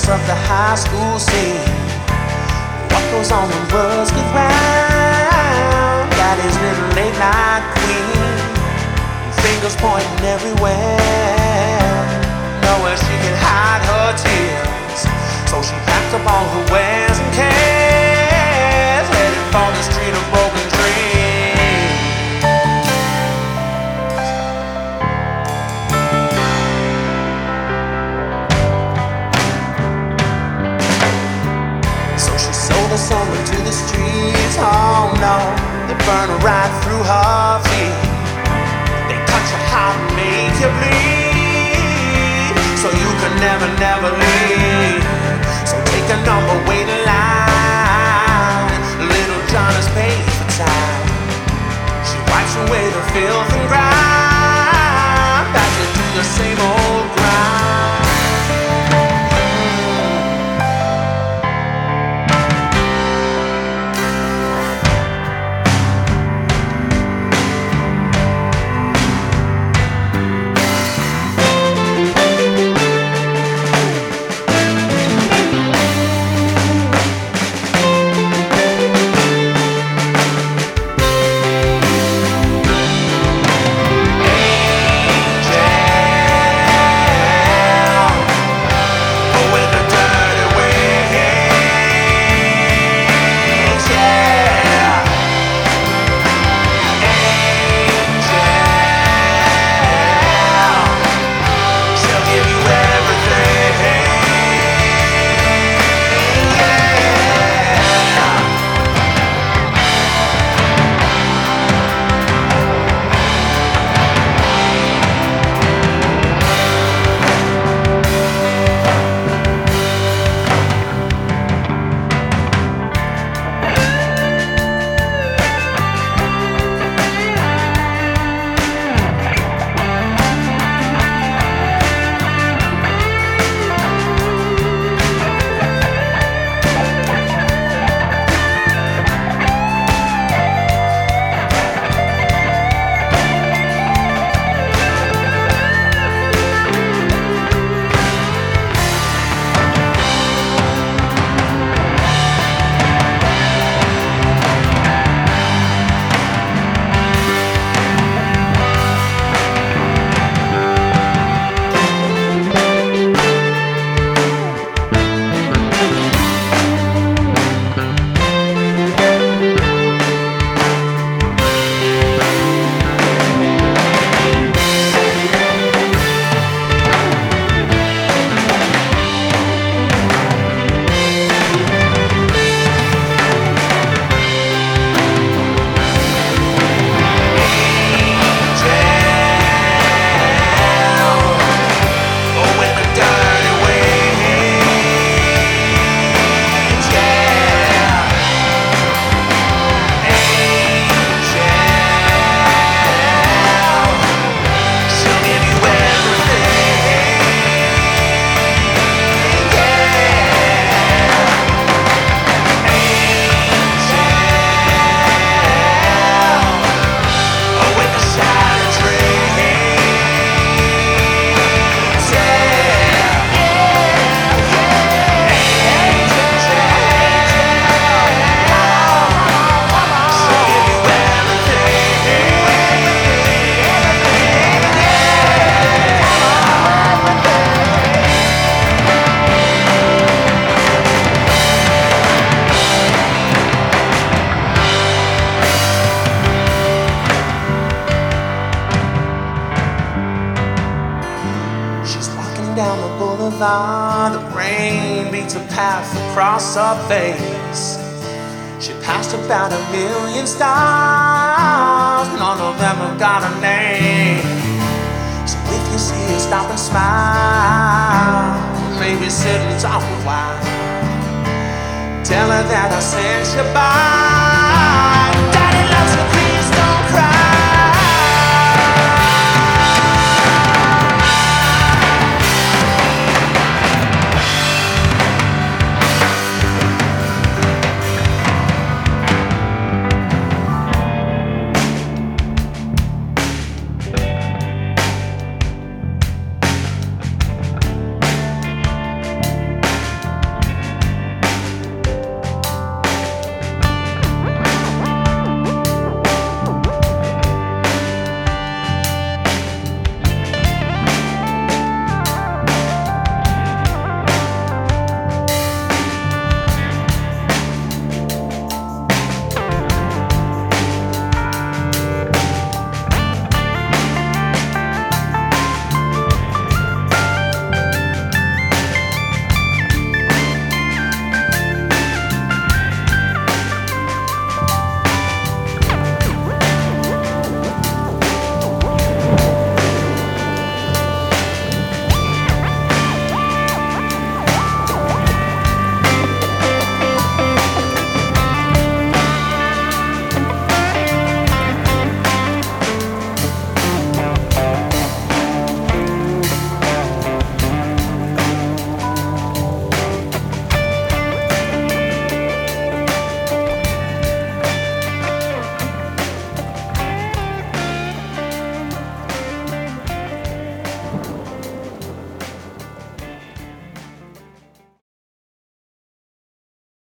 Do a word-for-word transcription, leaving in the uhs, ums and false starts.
surface of the high school scene. What goes on when words get round? Daddy's little late night queen, fingers pointing everywhere. Nowhere she can hide her tears, so she packed up all her wares and cares, headed for the street of broken dreams. The sun into the streets, oh no, they burn right through her feet. They cut your heart and make you bleed, so you can never, never leave. So take a number, wait in line. Little John has paid for time. She wipes away the filth and grime, back to do the same old grind. Down the boulevard, the rain beats a path across her face. She passed about a million stars, none of them have got a name. So if you see her, stop and smile, maybe sit and talk a while. Tell her that I sent you by.